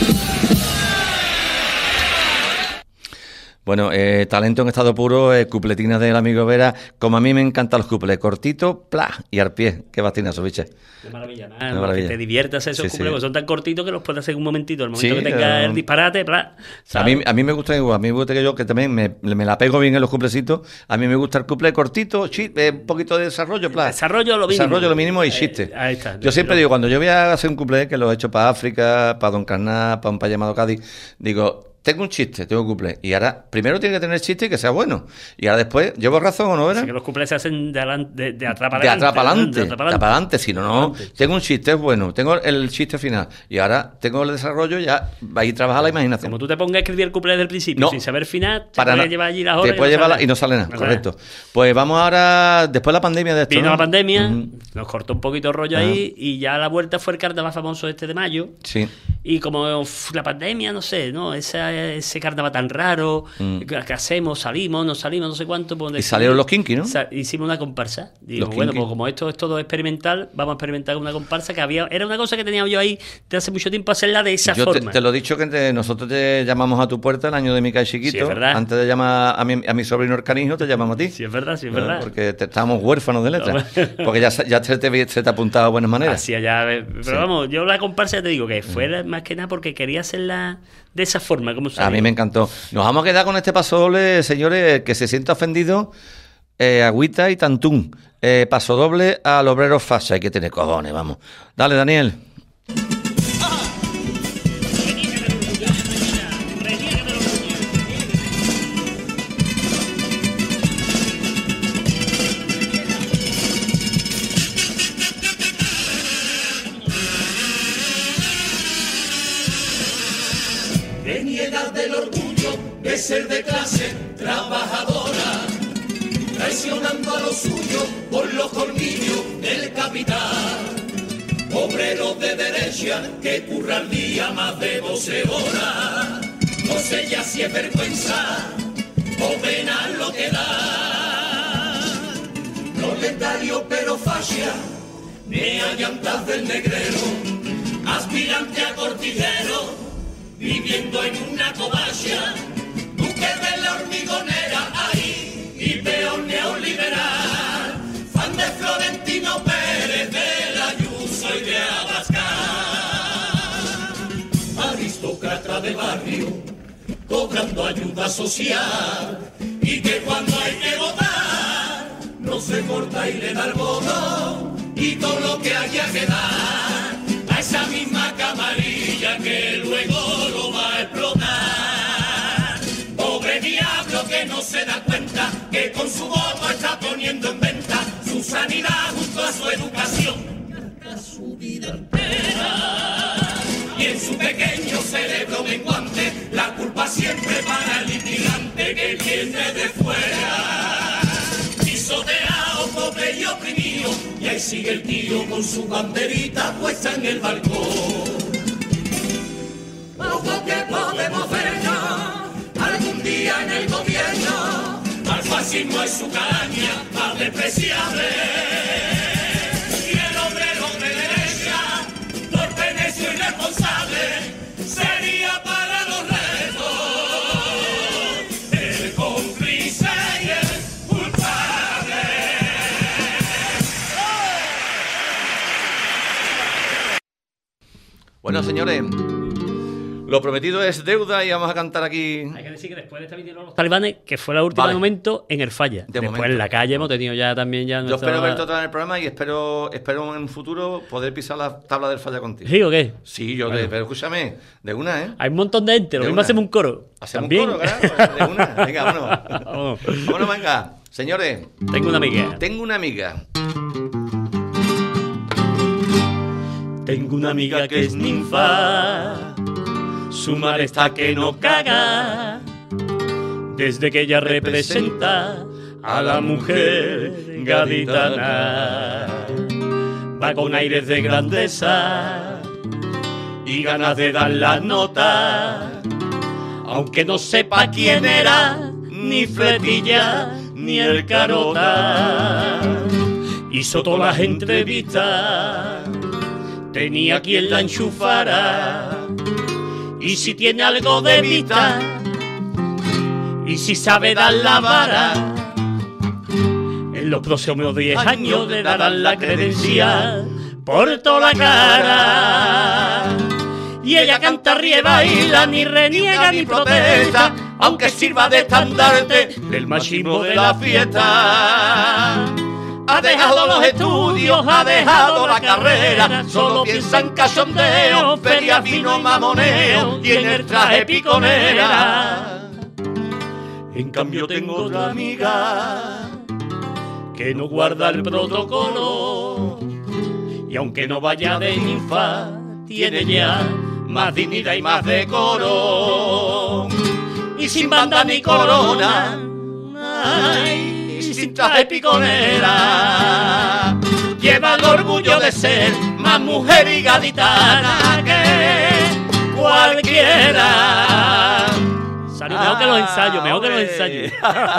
Bueno, talento en estado puro, cupletinas del amigo Vera. Como a mí me encantan los cuples, cortitos, pla, y al pie. Qué bastinazo, biche. Qué maravilla, que te diviertas esos cuples, sí. Son tan cortitos que los puedes hacer en un momentito. El momento que tenga el disparate, pla. A mí me gusta igual, a mí me gusta que yo, que también me la pego bien en los cuplecitos. A mí me gusta el cuple cortito, un poquito de desarrollo, pla. Desarrollo lo mínimo y chiste. Ahí está. Yo siempre digo, cuando yo voy a hacer un cuple, que lo he hecho para África, para Don Carná, para un país llamado Cádiz, digo... Tengo un chiste, tengo un cuplé. Y ahora, primero tiene que tener chiste y que sea bueno. Y ahora después, ¿llevo razón o no, Vera? Así que los cuplés se hacen de atrás para adelante. De atrás para adelante. Si no, tengo un chiste, es bueno. Tengo el chiste final. Y ahora tengo el desarrollo, ya va a ir a trabajar la imaginación. Como tú te pongas a escribir el cuplé desde el principio, sin saber final, te puedes llevar allí las horas. Te puedes llevar y no sale nada, correcto. Pues vamos ahora, después de la pandemia de esto. Vino la pandemia, nos cortó un poquito el rollo ahí, y ya la vuelta fue el carnaval famoso de mayo. Sí. Y como la pandemia, no sé, ¿no? Ese carnaval tan raro, ¿qué hacemos? Salimos, no sé cuánto. Pues y salieron los Kinky, ¿no? Hicimos una comparsa. Digo, bueno, pues como esto es todo experimental, vamos a experimentar con una comparsa que era una cosa que tenía yo ahí de hace mucho tiempo, hacerla de esa forma. Te lo he dicho que nosotros te llamamos a tu puerta el año de Mica y Chiquito. Sí, es verdad. Antes de llamar a mi sobrino el Canijo, te llamamos a ti. Sí, es verdad. Porque estábamos huérfanos de letras. Porque ya se te ha apuntado de buenas maneras. Así allá. Pero vamos, yo la comparsa ya te digo que fue más que nada porque quería hacerla de esa forma. Como a mí me encantó. Nos vamos a quedar con este pasodoble, señores, que se sienta ofendido, agüita y tantún. Pasodoble al obrero facha, hay que tener cojones, vamos. Dale, Daniel. Reniegas del orgullo de ser de clase trabajadora, traicionando a los suyos por los colmillos del capital. Obreros de derecha que curran al día más de 12 horas. No sé ya si es vergüenza o pena lo que da. Proletario pero fascia, mea llantas del negrero, aspirante a cortijero, viviendo en una covacha, duque de la hormigonera, ahí, y peón neoliberal, fan de Florentino Pérez, de la Ayuso y de Abascal, aristócrata de barrio, cobrando ayuda social, y que cuando hay que votar, no se corta y le da el voto, y todo lo que haya que dar, a esa misma camarilla que luego lo va a explotar. Pobre diablo que no se da cuenta que con su voto está poniendo en venta su sanidad junto a su educación, a su vida entera. Y en su pequeño cerebro menguante la culpa siempre para el inmigrante que viene de fuera. Pisoteado, pobre y oprimido, y ahí sigue el tío con su banderita puesta en el balcón. Ojo que podemos vernos algún día en el gobierno, al fascismo es su calaña más despreciable. Y el obrero de derecha, torpe, necio y responsable, sería para los retos el cómplice y el culpable. Bueno, señores, Lo prometido es deuda y vamos a cantar aquí. Hay que decir que después de esta vinieron los Talibanes, que fue la última momento en el Falla. Después en la calle hemos tenido ya también Yo espero verte otra vez en el programa y espero en un futuro poder pisar la tabla del Falla contigo. ¿Sí o qué? Sí, pero escúchame, de una, ¿eh? Hay un montón de gente, lo mismo hacemos un coro. Hacemos ¿También? un coro, claro, de una. Venga, vámonos. Vámonos, venga. Señores. Tengo una amiga. Tengo una amiga que es ninfa. Su mar está que no caga. Desde que ella representa a la mujer gaditana. Va con aires de grandeza y ganas de dar la nota. Aunque no sepa quién era ni Fletilla ni el Carota. Hizo todas las entrevistas, tenía quien la enchufara. Y si tiene algo de vista, y si sabe dar la vara, en los próximos 10 años le darán la credencial por toda la cara. Y ella canta, ríe, baila, ni reniega ni protesta, aunque sirva de estandarte del machismo de la fiesta. Ha dejado los estudios, ha dejado la carrera, solo piensa en cachondeo, feria, vino, mamoneo y en el traje piconera. En cambio tengo otra amiga que no guarda el protocolo, y aunque no vaya de ninfa, tiene ya más dignidad y más decoro. Y sin banda ni corona, ay, y sin traje piconera, lleva el orgullo de ser más mujer y gaditana que cualquiera. Salió mejor que los ensayos, mejor que los ensayos.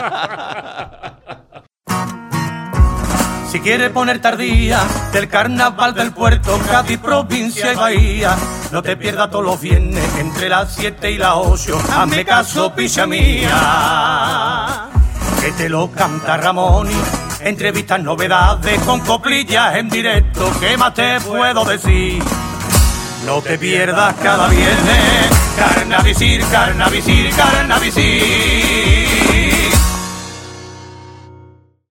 Si quiere poner tardía del carnaval del puerto, Cádiz, provincia y bahía, no te pierdas todos los viernes entre las 7 y las 8. Hazme caso, picha mía, que te lo canta Ramón. Entrevistas, novedades con coplillas en directo, ¿qué más te puedo decir? No te pierdas cada viernes Carnavisir, Carnavisir, Carnavisir.